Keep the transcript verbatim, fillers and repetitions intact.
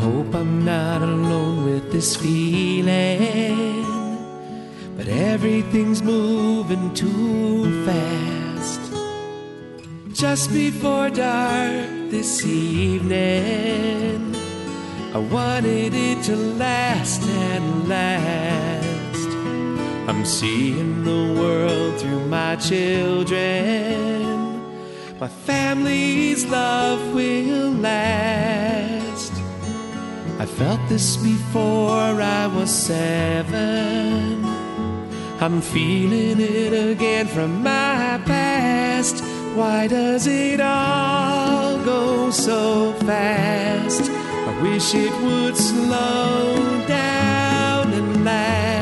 hope I'm not alone with this feeling, but everything's moving too fast. Just before dark this evening, I wanted it to last and last. I'm seeing the world through my children. My family's love will last. I felt this before I was seven. I'm feeling it again from my past. Why does it all go so fast? I wish it would slow down and last.